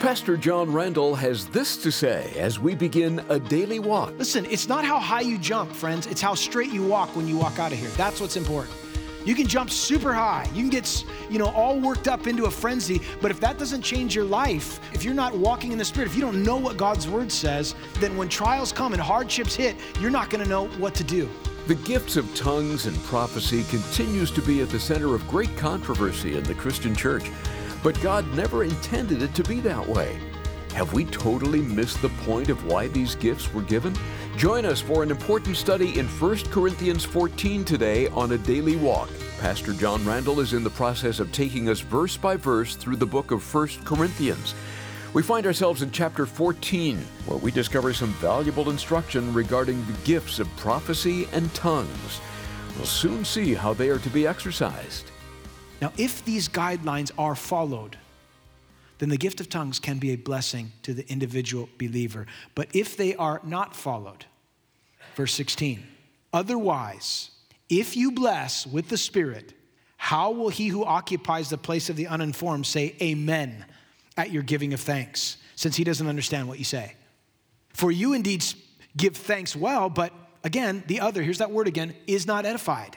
Pastor John Randall has this to say as we begin a daily walk. Listen, it's not how high you jump, friends. It's how straight you walk when you walk out of here. That's what's important. You can jump super high. You can get, all worked up into a frenzy. But if that doesn't change your life, if you're not walking in the Spirit, if you don't know what God's Word says, then when trials come and hardships hit, you're not going to know what to do. The gifts of tongues and prophecy continues to be at the center of great controversy in the Christian church. But God never intended it to be that way. Have we totally missed the point of why these gifts were given? Join us for an important study in 1 Corinthians 14 today on A Daily Walk. Pastor John Randall is in the process of taking us verse by verse through the book of 1 Corinthians. We find ourselves in chapter 14, where we discover some valuable instruction regarding the gifts of prophecy and tongues. We'll soon see how they are to be exercised. Now, if these guidelines are followed, then the gift of tongues can be a blessing to the individual believer. But if they are not followed, verse 16, otherwise, if you bless with the Spirit, how will he who occupies the place of the uninformed say amen at your giving of thanks, since he doesn't understand what you say? For you indeed give thanks well, but again, the other, here's that word again, is not edified.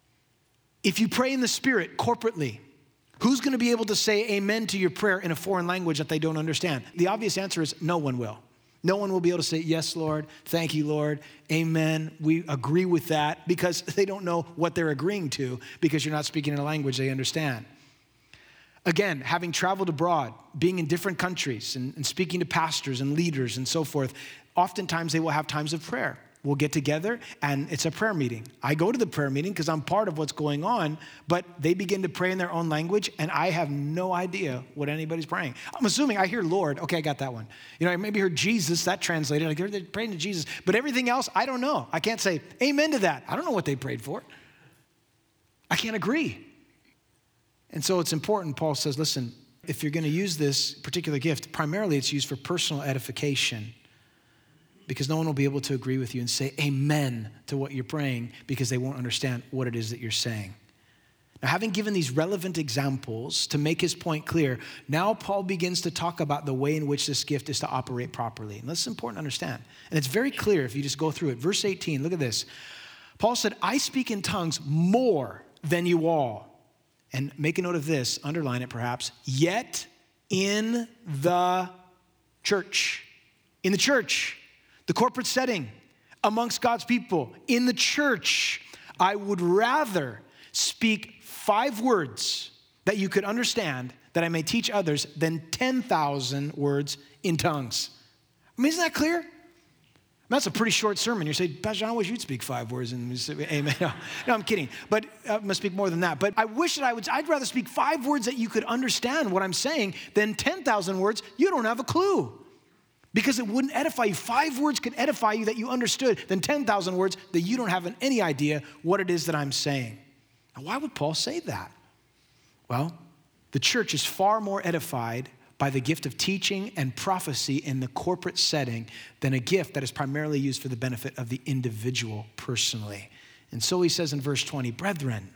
If you pray in the Spirit corporately, who's going to be able to say amen to your prayer in a foreign language that they don't understand? The obvious answer is no one will. No one will be able to say, yes, Lord, thank you, Lord, amen. We agree with that, because they don't know what they're agreeing to, because you're not speaking in a language they understand. Again, having traveled abroad, being in different countries and speaking to pastors and leaders and so forth, oftentimes they will have times of prayer. We'll get together and it's a prayer meeting. I go to the prayer meeting because I'm part of what's going on, but they begin to pray in their own language and I have no idea what anybody's praying. I'm assuming I hear Lord. Okay, I got that one. I maybe heard Jesus, that translated. I heard they're praying to Jesus, but everything else, I don't know. I can't say amen to that. I don't know what they prayed for. I can't agree. And so it's important, Paul says, listen, if you're going to use this particular gift, primarily it's used for personal edification, because no one will be able to agree with you and say amen to what you're praying, because they won't understand what it is that you're saying. Now, having given these relevant examples to make his point clear, now Paul begins to talk about the way in which this gift is to operate properly. And this is important to understand. And it's very clear if you just go through it. Verse 18, look at this. Paul said, I speak in tongues more than you all. And make a note of this, underline it perhaps, yet in the church. In the church. The corporate setting, amongst God's people, in the church, I would rather speak 5 words that you could understand, that I may teach others, than 10,000 words in tongues. I mean, isn't that clear? That's a pretty short sermon. You're saying, Pastor John, I wish you'd speak 5 words and say amen. No, I'm kidding. But I must speak more than that. But I wish that I'd rather speak 5 words that you could understand what I'm saying than 10,000 words you don't have a clue. Because it wouldn't edify you. 5 words could edify you that you understood than 10,000 words that you don't have any idea what it is that I'm saying. Now, why would Paul say that? Well, the church is far more edified by the gift of teaching and prophecy in the corporate setting than a gift that is primarily used for the benefit of the individual personally. And so he says in verse 20, brethren,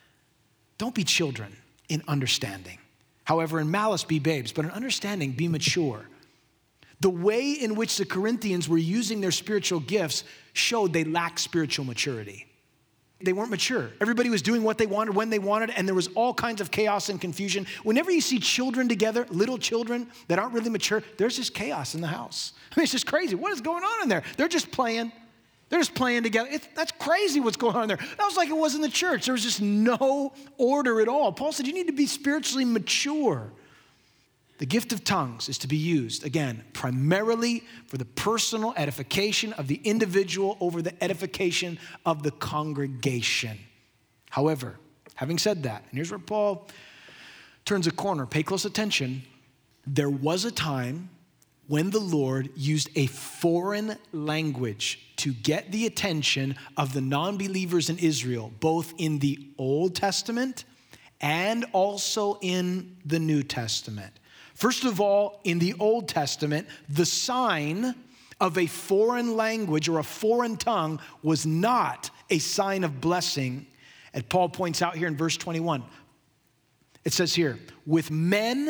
don't be children in understanding. However, in malice be babes, but in understanding be mature. The way in which the Corinthians were using their spiritual gifts showed they lacked spiritual maturity. They weren't mature. Everybody was doing what they wanted, when they wanted, and there was all kinds of chaos and confusion. Whenever you see children together, little children that aren't really mature, there's just chaos in the house. I mean, it's just crazy. What is going on in there? They're just playing. They're just playing together. That's crazy what's going on there. That was like it was in the church. There was just no order at all. Paul said you need to be spiritually mature. The gift of tongues is to be used, again, primarily for the personal edification of the individual over the edification of the congregation. However, having said that, and here's where Paul turns a corner, pay close attention. There was a time when the Lord used a foreign language to get the attention of the non-believers in Israel, both in the Old Testament and also in the New Testament. First of all, in the Old Testament, the sign of a foreign language or a foreign tongue was not a sign of blessing. And Paul points out here in verse 21, it says here, with men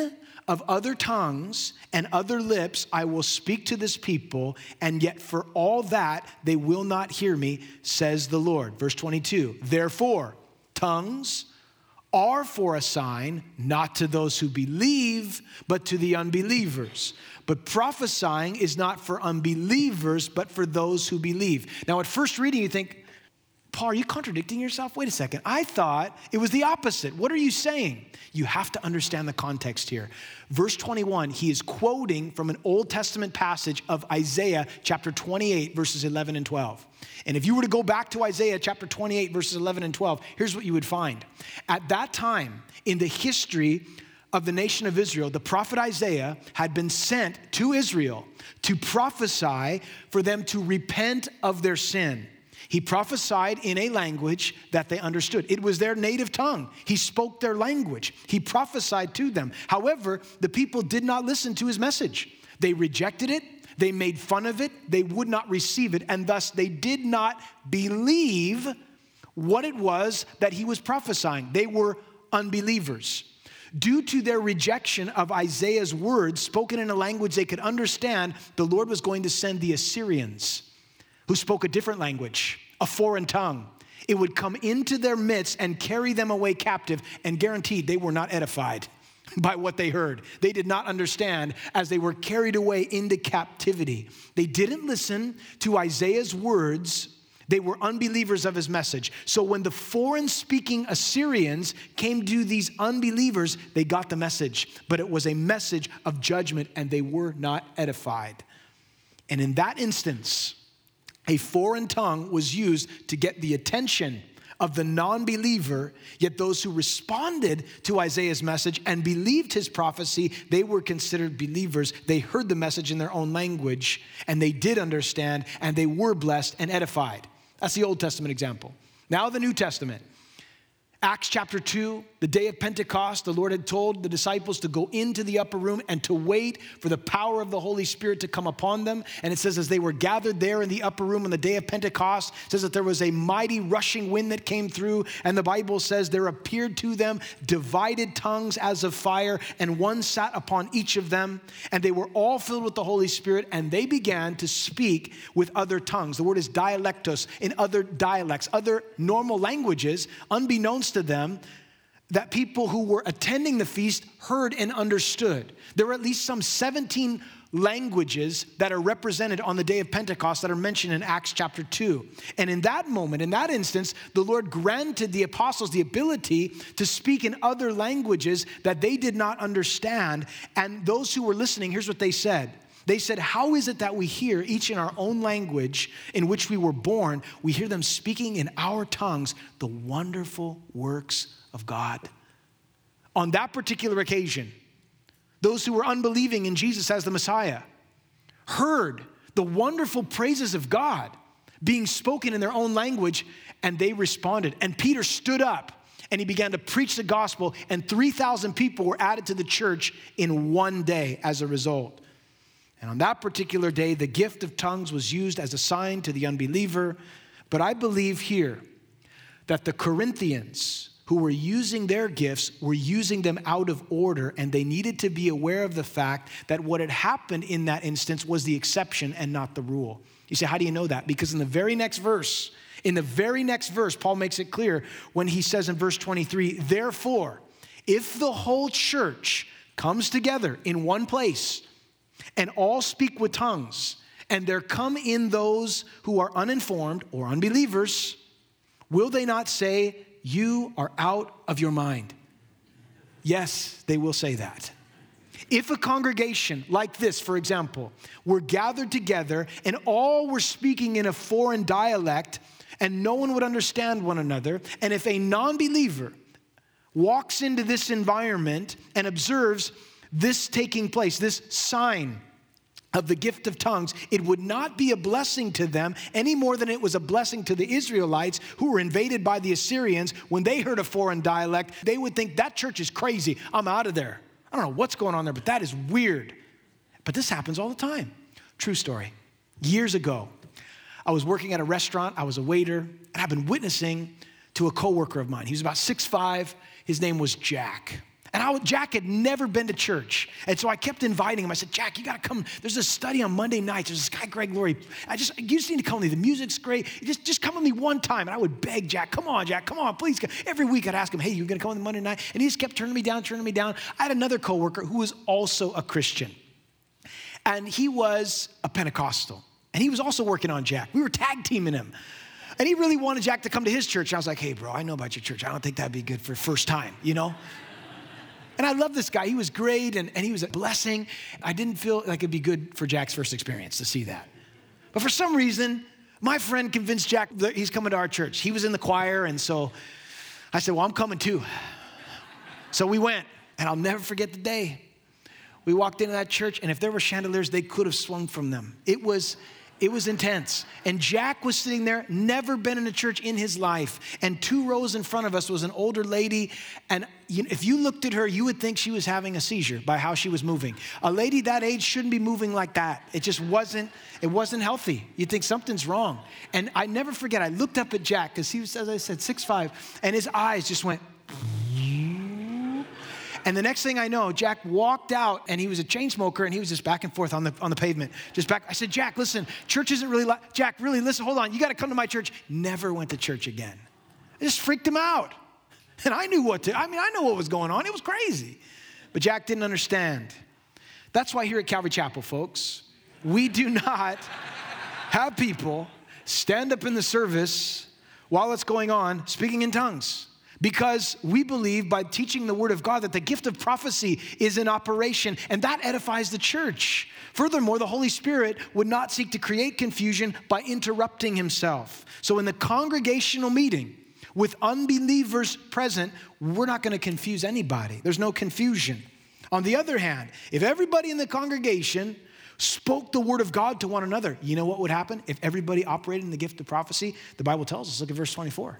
of other tongues and other lips I will speak to this people, and yet for all that they will not hear me, says the Lord. Verse 22, therefore, tongues are for a sign, not to those who believe, but to the unbelievers. But prophesying is not for unbelievers, but for those who believe. Now, at first reading, you think, Paul, are you contradicting yourself? Wait a second. I thought it was the opposite. What are you saying? You have to understand the context here. Verse 21, he is quoting from an Old Testament passage of Isaiah chapter 28, verses 11 and 12. And if you were to go back to Isaiah chapter 28, verses 11 and 12, here's what you would find. At that time, in the history of the nation of Israel, the prophet Isaiah had been sent to Israel to prophesy for them to repent of their sin. He prophesied in a language that they understood. It was their native tongue. He spoke their language. He prophesied to them. However, the people did not listen to his message. They rejected it. They made fun of it. They would not receive it. And thus they did not believe what it was that he was prophesying. They were unbelievers. Due to their rejection of Isaiah's words spoken in a language they could understand, the Lord was going to send the Assyrians, who spoke a different language, a foreign tongue. It would come into their midst and carry them away captive, and guaranteed they were not edified by what they heard. They did not understand as they were carried away into captivity. They didn't listen to Isaiah's words. They were unbelievers of his message. So when the foreign-speaking Assyrians came to these unbelievers, they got the message. But it was a message of judgment, and they were not edified. And in that instance, a foreign tongue was used to get the attention of the non-believer, yet those who responded to Isaiah's message and believed his prophecy, they were considered believers. They heard the message in their own language, and they did understand, and they were blessed and edified. That's the Old Testament example. Now the New Testament. Acts chapter 2, the day of Pentecost, the Lord had told the disciples to go into the upper room and to wait for the power of the Holy Spirit to come upon them. And it says as they were gathered there in the upper room on the day of Pentecost, it says that there was a mighty rushing wind that came through. And the Bible says there appeared to them divided tongues as of fire, and one sat upon each of them. And they were all filled with the Holy Spirit, and they began to speak with other tongues. The word is dialectos, in other dialects, other normal languages, unbeknownst to them, that people who were attending the feast heard and understood. There were at least some 17 languages that are represented on the day of Pentecost that are mentioned in Acts chapter 2. And in that moment, in that instance, the Lord granted the apostles the ability to speak in other languages that they did not understand. And those who were listening, here's what they said. They said, how is it that we hear each in our own language in which we were born, we hear them speaking in our tongues the wonderful works of God? On that particular occasion, those who were unbelieving in Jesus as the Messiah heard the wonderful praises of God being spoken in their own language, and they responded. And Peter stood up and he began to preach the gospel, and 3,000 people were added to the church in one day as a result. And on that particular day, the gift of tongues was used as a sign to the unbeliever. But I believe here that the Corinthians who were using their gifts were using them out of order, and they needed to be aware of the fact that what had happened in that instance was the exception and not the rule. You say, how do you know that? Because in the very next verse, Paul makes it clear when he says in verse 23, therefore, if the whole church comes together in one place, and all speak with tongues, and there come in those who are uninformed or unbelievers, will they not say, you are out of your mind? Yes, they will say that. If a congregation like this, for example, were gathered together and all were speaking in a foreign dialect and no one would understand one another, and if a non-believer walks into this environment and observes this taking place, this sign of the gift of tongues, it would not be a blessing to them any more than it was a blessing to the Israelites who were invaded by the Assyrians. When they heard a foreign dialect, they would think, that church is crazy. I'm out of there. I don't know what's going on there, but that is weird. But this happens all the time. True story. Years ago, I was working at a restaurant. I was a waiter, and I've been witnessing to a coworker of mine. He was about 6'5". His name was Jack. And Jack had never been to church. And so I kept inviting him. I said, Jack, you got to come. There's a study on Monday nights. There's this guy, Greg Laurie. You just need to come with me. The music's great. Just come with me one time. And I would beg Jack, come on, please. Every week I'd ask him, hey, you going to come on Monday night? And he just kept turning me down. I had another coworker who was also a Christian. And he was a Pentecostal. And he was also working on Jack. We were tag teaming him. And he really wanted Jack to come to his church. And I was like, hey, bro, I know about your church. I don't think that'd be good for first time, And I love this guy. He was great, and he was a blessing. I didn't feel like it'd be good for Jack's first experience to see that. But for some reason, my friend convinced Jack that he's coming to our church. He was in the choir, and so I said, well, I'm coming too. So we went, and I'll never forget the day. We walked into that church, and if there were chandeliers, they could have swung from them. It was intense. And Jack was sitting there, never been in a church in his life. And 2 rows in front of us was an older lady. And if you looked at her, you would think she was having a seizure by how she was moving. A lady that age shouldn't be moving like that. It just wasn't healthy. You'd think something's wrong. And I never forget, I looked up at Jack because he was, as I said, 6'5", and his eyes just went. And the next thing I know, Jack walked out, and he was a chain smoker, and he was just back and forth on the pavement, just back. I said, Jack, listen, church isn't really Jack, really, listen, hold on. You got to come to my church. Never went to church again. I just freaked him out. And I knew I know what was going on. It was crazy. But Jack didn't understand. That's why here at Calvary Chapel, folks, we do not have people stand up in the service while it's going on speaking in tongues. Because we believe by teaching the word of God that the gift of prophecy is in operation, and that edifies the church. Furthermore, the Holy Spirit would not seek to create confusion by interrupting himself. So in the congregational meeting with unbelievers present, we're not going to confuse anybody. There's no confusion. On the other hand, if everybody in the congregation spoke the word of God to one another, you know what would happen? If everybody operated in the gift of prophecy, the Bible tells us, look at verse 24.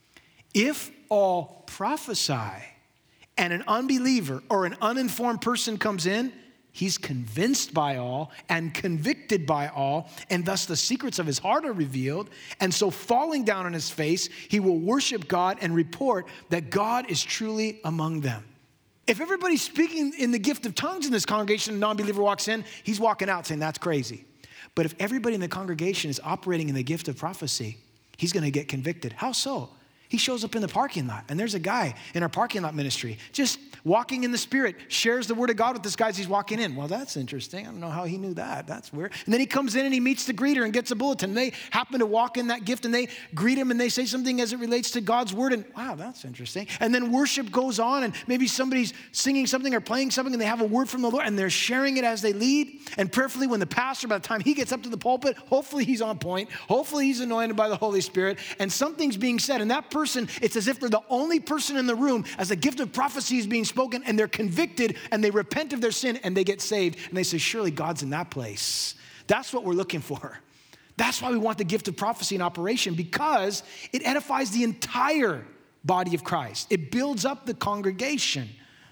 If all prophesy and an unbeliever or an uninformed person comes in, he's convinced by all and convicted by all, and thus the secrets of his heart are revealed. And so falling down on his face, he will worship God and report that God is truly among them. If everybody's speaking in the gift of tongues in this congregation, a non-believer walks in, he's walking out saying, that's crazy. But if everybody in the congregation is operating in the gift of prophecy, he's going to get convicted. How so? He shows up in the parking lot, and there's a guy in our parking lot ministry just walking in the Spirit, shares the word of God with this guy as he's walking in. Well, that's interesting. I don't know how he knew that. That's weird. And then he comes in and he meets the greeter and gets a bulletin. They happen to walk in that gift, and they greet him, and they say something as it relates to God's word. And wow, that's interesting. And then worship goes on, and maybe somebody's singing something or playing something, and they have a word from the Lord, and they're sharing it as they lead. And prayerfully, when the pastor, by the time he gets up to the pulpit, hopefully he's on point. Hopefully he's anointed by the Holy Spirit, and something's being said. And that person, it's as if they're the only person in the room as the gift of prophecy is being spoken, and they're convicted, and they repent of their sin, and they get saved. And they say, surely God's in that place. That's what we're looking for. That's why we want the gift of prophecy in operation, because it edifies the entire body of Christ. It builds up the congregation.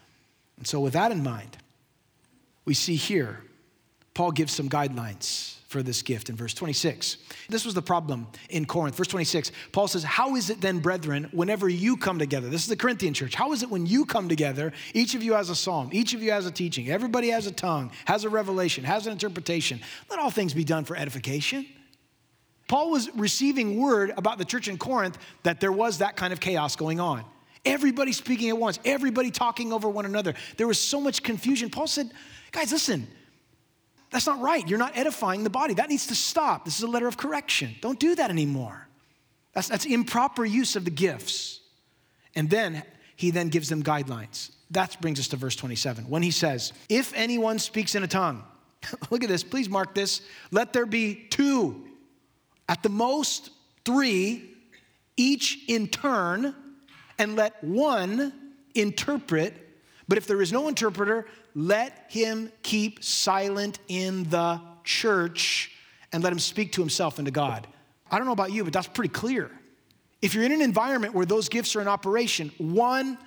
And so with that in mind, we see here, Paul gives some guidelines for this gift in verse 26. This was the problem in Corinth. Verse 26, Paul says, how is it then, brethren, whenever you come together? This is the Corinthian church. How is it when you come together, each of you has a psalm, each of you has a teaching, everybody has a tongue, has a revelation, has an interpretation. Let all things be done for edification. Paul was receiving word about the church in Corinth that there was that kind of chaos going on. Everybody speaking at once, everybody talking over one another. There was so much confusion. Paul said, guys, listen, that's not right. You're not edifying the body. That needs to stop. This is a letter of correction. Don't do that anymore. That's improper use of the gifts. And then he then gives them guidelines. That brings us to verse 27. When he says, if anyone speaks in a tongue, look at this, please mark this. Let there be 2, at the most 3, each in turn, and let one interpret. But if there is no interpreter, let him keep silent in the church and let him speak to himself and to God. I don't know about you, but that's pretty clear. If you're in an environment where those gifts are in operation, 1,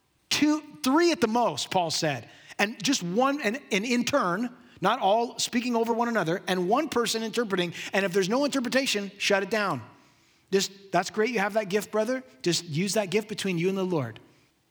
2, 3 at the most, Paul said, and just one, and in turn, not all speaking over one another, and one person interpreting, and if there's no interpretation, shut it down. That's great you have that gift, brother. Just use that gift between you and the Lord.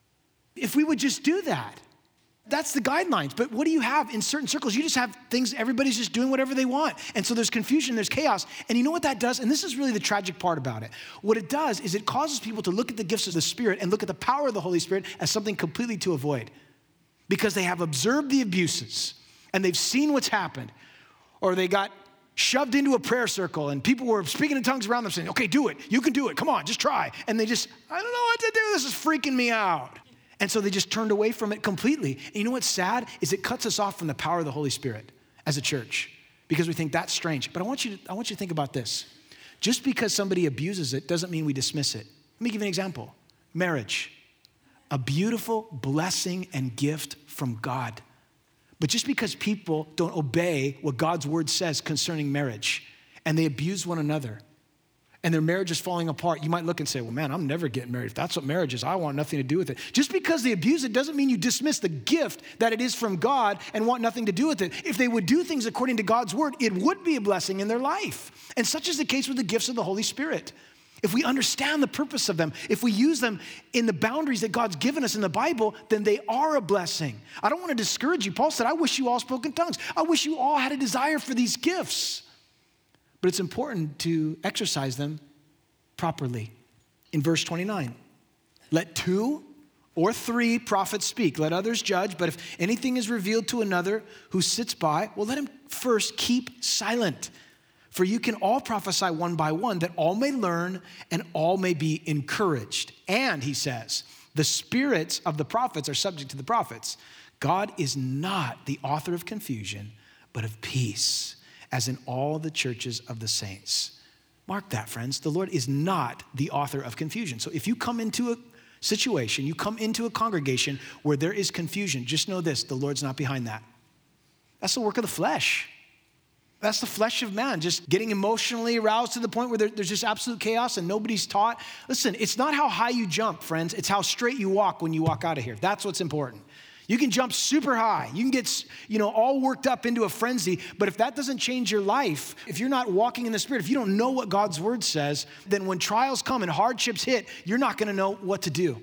If we would just do that. That's the guidelines. But what do you have in certain circles? You just have things, everybody's just doing whatever they want. And so there's confusion, there's chaos. And you know what that does? And this is really the tragic part about it. What it does is it causes people to look at the gifts of the Spirit and look at the power of the Holy Spirit as something completely to avoid. Because they have observed the abuses and they've seen what's happened. Or they got shoved into a prayer circle and people were speaking in tongues around them saying, okay, do it. You can do it. Come on, just try. And they just, I don't know what to do. This is freaking me out. And so they just turned away from it completely. And you know what's sad is it cuts us off from the power of the Holy Spirit as a church because we think that's strange. But I want you to think about this. Just because somebody abuses it doesn't mean we dismiss it. Let me give you an example. Marriage, a beautiful blessing and gift from God. But just because people don't obey what God's word says concerning marriage and they abuse one another and their marriage is falling apart, you might look and say, well, man, I'm never getting married. If that's what marriage is, I want nothing to do with it. Just because they abuse it doesn't mean you dismiss the gift that it is from God and want nothing to do with it. If they would do things according to God's word, it would be a blessing in their life. And such is the case with the gifts of the Holy Spirit. If we understand the purpose of them, if we use them in the boundaries that God's given us in the Bible, then they are a blessing. I don't want to discourage you. Paul said, I wish you all spoke in tongues. I wish you all had a desire for these gifts. But it's important to exercise them properly. In verse 29, let 2 or 3 prophets speak. Let others judge. But if anything is revealed to another who sits by, well, let him first keep silent. For you can all prophesy one by one, that all may learn and all may be encouraged. And he says, the spirits of the prophets are subject to the prophets. God is not the author of confusion, but of peace, as in all the churches of the saints. Mark that, friends. The Lord is not the author of confusion. So if you come into a situation, you come into a congregation where there is confusion, just know this, the Lord's not behind that. That's the work of the flesh. That's the flesh of man, just getting emotionally aroused to the point where there's just absolute chaos and nobody's taught. Listen, it's not how high you jump, friends. It's how straight you walk when you walk out of here. That's what's important. You can jump super high. You can get, all worked up into a frenzy. But if that doesn't change your life, if you're not walking in the Spirit, if you don't know what God's word says, then when trials come and hardships hit, you're not going to know what to do.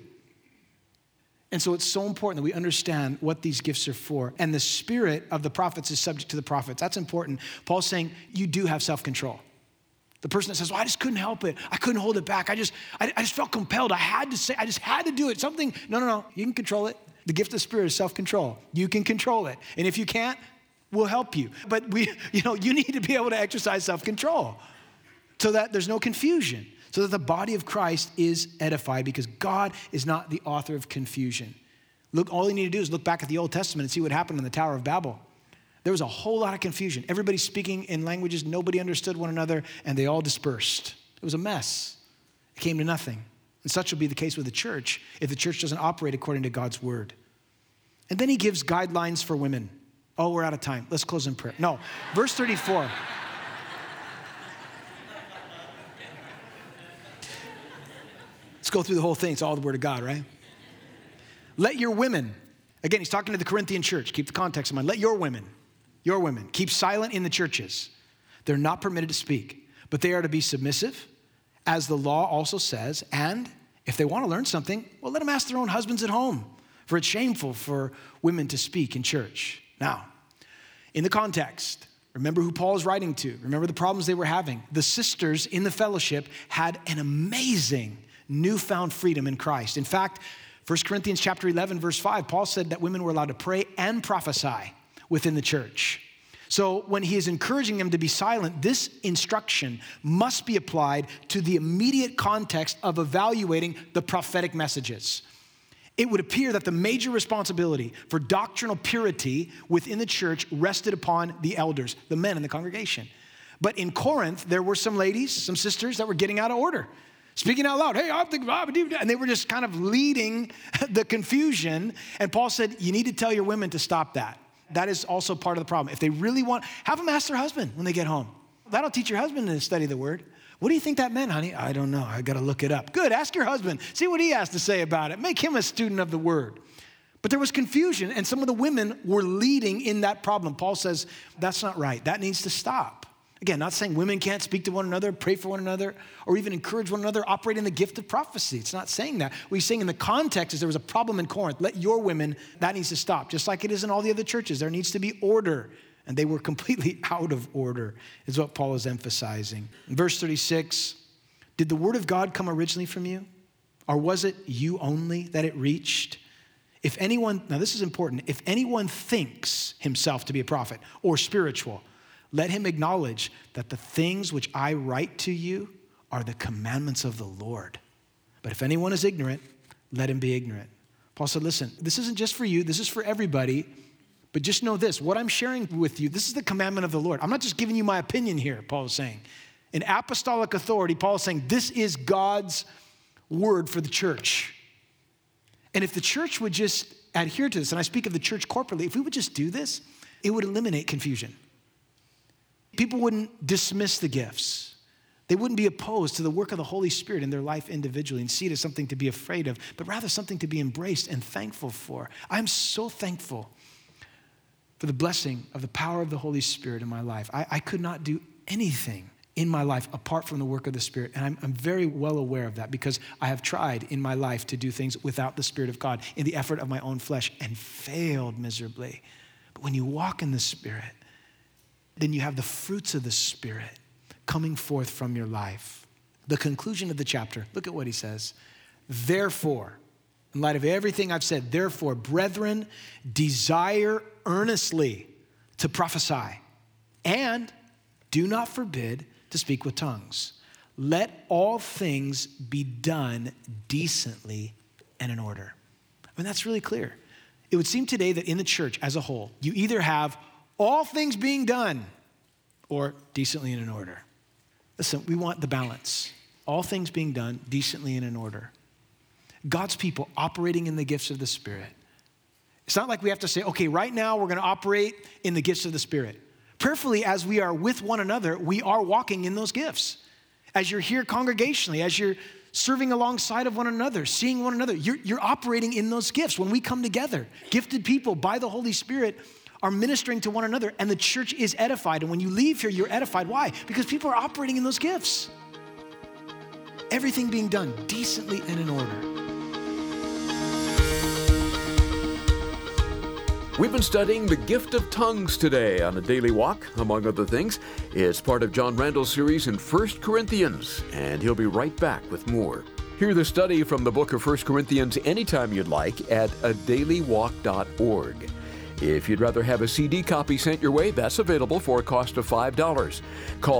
And so it's so important that we understand what these gifts are for. And the spirit of the prophets is subject to the prophets. That's important. Paul's saying you do have self-control. The person that says, well, I just couldn't help it. I couldn't hold it back. I just felt compelled. I just had to do it. Something, no. You can control it. The gift of the Spirit is self-control. You can control it. And if you can't, we'll help you. But you need to be able to exercise self-control so that there's no confusion, so that the body of Christ is edified, because God is not the author of confusion. Look, all you need to do is look back at the Old Testament and see what happened in the Tower of Babel. There was a whole lot of confusion. Everybody speaking in languages, nobody understood one another, and they all dispersed. It was a mess. It came to nothing. And such will be the case with the church if the church doesn't operate according to God's word. And then he gives guidelines for women. Oh, we're out of time. Let's close in prayer. No, verse 34. Let's go through the whole thing. It's all the word of God, right? Let your women, again, he's talking to the Corinthian church. Keep the context in mind. Let your women, keep silent in the churches. They're not permitted to speak, but they are to be submissive, as the law also says. And if they want to learn something, well, let them ask their own husbands at home, for it's shameful for women to speak in church. Now, in the context, remember who Paul is writing to. Remember the problems they were having. The sisters in the fellowship had an amazing newfound freedom in Christ. In fact, 1 Corinthians chapter 11, verse 5, Paul said that women were allowed to pray and prophesy within the church. So when he is encouraging them to be silent, this instruction must be applied to the immediate context of evaluating the prophetic messages. It would appear that the major responsibility for doctrinal purity within the church rested upon the elders, the men in the congregation. But in Corinth, there were some ladies, some sisters that were getting out of order, speaking out loud, hey, I'm thinking, and they were just kind of leading the confusion. And Paul said, you need to tell your women to stop that. That is also part of the problem. If they really want, have them ask their husband when they get home. That'll teach your husband to study the word. What do you think that meant, honey? I don't know. I got to look it up. Good. Ask your husband. See what he has to say about it. Make him a student of the word. But there was confusion, and some of the women were leading in that problem. Paul says, that's not right. That needs to stop. Again, not saying women can't speak to one another, pray for one another, or even encourage one another, operate in the gift of prophecy. It's not saying that. What he's saying in the context is there was a problem in Corinth. Let your women, that needs to stop. Just like it is in all the other churches. There needs to be order. And they were completely out of order, is what Paul is emphasizing. In verse 36, did the word of God come originally from you? Or was it you only that it reached? If anyone, now this is important, if anyone thinks himself to be a prophet or spiritual, let him acknowledge that the things which I write to you are the commandments of the Lord. But if anyone is ignorant, let him be ignorant. Paul said, listen, this isn't just for you, this is for everybody, but just know this, what I'm sharing with you, this is the commandment of the Lord. I'm not just giving you my opinion here, Paul is saying. In apostolic authority, Paul is saying, this is God's word for the church. And if the church would just adhere to this, and I speak of the church corporately, if we would just do this, it would eliminate confusion. People wouldn't dismiss the gifts. They wouldn't be opposed to the work of the Holy Spirit in their life individually and see it as something to be afraid of, but rather something to be embraced and thankful for. I'm so thankful for the blessing of the power of the Holy Spirit in my life. I could not do anything in my life apart from the work of the Spirit. And I'm very well aware of that because I have tried in my life to do things without the Spirit of God in the effort of my own flesh and failed miserably. But when you walk in the Spirit, then you have the fruits of the Spirit coming forth from your life. The conclusion of the chapter, look at what he says. Therefore, in light of everything I've said, therefore, brethren, desire earnestly to prophesy and do not forbid to speak with tongues. Let all things be done decently and in order. I mean, that's really clear. It would seem today that in the church as a whole, you either have all things being done or decently and in order. Listen, we want the balance. All things being done decently and in order. God's people operating in the gifts of the Spirit. It's not like we have to say, okay, right now we're going to operate in the gifts of the Spirit. Prayerfully, as we are with one another, we are walking in those gifts. As you're here congregationally, as you're serving alongside of one another, seeing one another, you're operating in those gifts. When we come together, gifted people by the Holy Spirit are ministering to one another, and the church is edified. And when you leave here, you're edified. Why? Because people are operating in those gifts. Everything being done decently and in order. We've been studying the gift of tongues today on a daily walk, among other things. It's part of John Randall's series in 1 Corinthians, and he'll be right back with more. Hear the study from the book of 1 Corinthians anytime you'd like at adailywalk.org. If you'd rather have a CD copy sent your way, that's available for a cost of $5. Call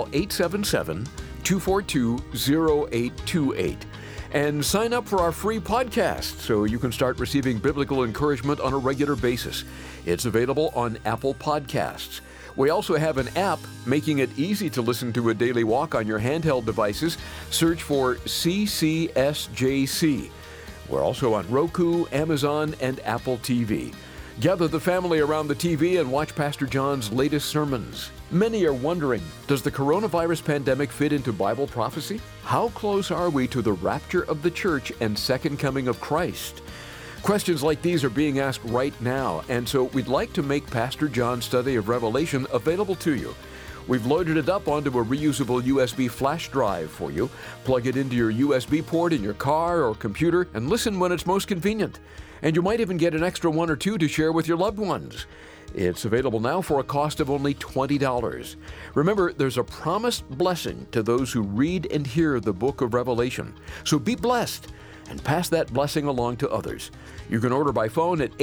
877-242-0828. And sign up for our free podcast so you can start receiving biblical encouragement on a regular basis. It's available on Apple Podcasts. We also have an app making it easy to listen to a daily walk on your handheld devices. Search for CCSJC. We're also on Roku, Amazon, and Apple TV. Gather the family around the TV and watch Pastor John's latest sermons. Many are wondering, does the coronavirus pandemic fit into Bible prophecy? How close are we to the rapture of the church and second coming of Christ? Questions like these are being asked right now, and so we'd like to make Pastor John's study of Revelation available to you. We've loaded it up onto a reusable USB flash drive for you. Plug it into your USB port in your car or computer and listen when it's most convenient. And you might even get an extra one or two to share with your loved ones. It's available now for a cost of only $20. Remember, there's a promised blessing to those who read and hear the book of Revelation. So be blessed and pass that blessing along to others. You can order by phone at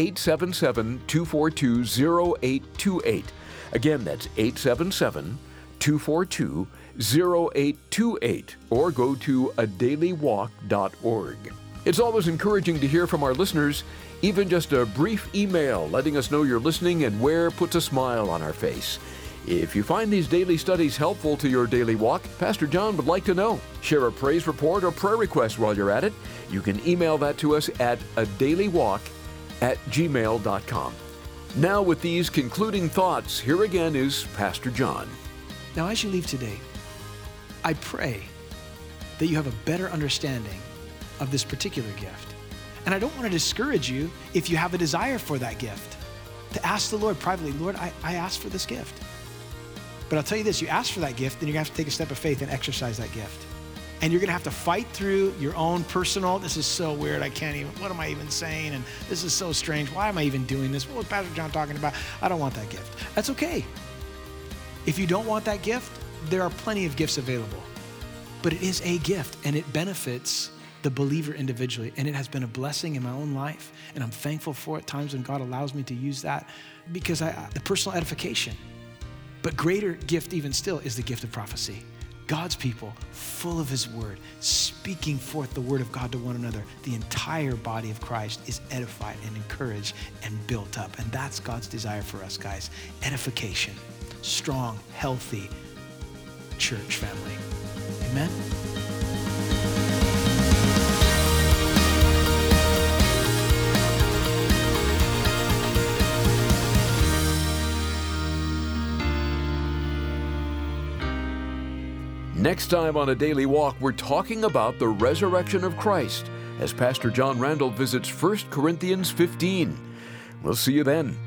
877-242-0828. Again, that's 877-242-0828, or go to adailywalk.org. It's always encouraging to hear from our listeners. Even just a brief email letting us know you're listening and where puts a smile on our face. If you find these daily studies helpful to your daily walk, Pastor John would like to know. Share a praise report or prayer request while you're at it. You can email that to us at adailywalk@gmail.com. Now with these concluding thoughts, here again is Pastor John. Now as you leave today, I pray that you have a better understanding of this particular gift. And I don't want to discourage you if you have a desire for that gift, to ask the Lord privately, Lord, I ask for this gift. But I'll tell you this, you ask for that gift, then you're gonna have to take a step of faith and exercise that gift. And you're gonna have to fight through your own personal, this is so weird, what am I even saying? And this is so strange, why am I even doing this? What was Pastor John talking about? I don't want that gift. That's okay. If you don't want that gift, there are plenty of gifts available. But it is a gift, and it benefits the believer individually. And it has been a blessing in my own life, and I'm thankful for it, times when God allows me to use that, because the personal edification. But greater gift even still is the gift of prophecy. God's people, full of his word, speaking forth the word of God to one another. The entire body of Christ is edified and encouraged and built up. And that's God's desire for us, guys. Edification, strong, healthy church family. Amen? Next time on A Daily Walk, we're talking about the resurrection of Christ as Pastor John Randall visits 1 Corinthians 15. We'll see you then.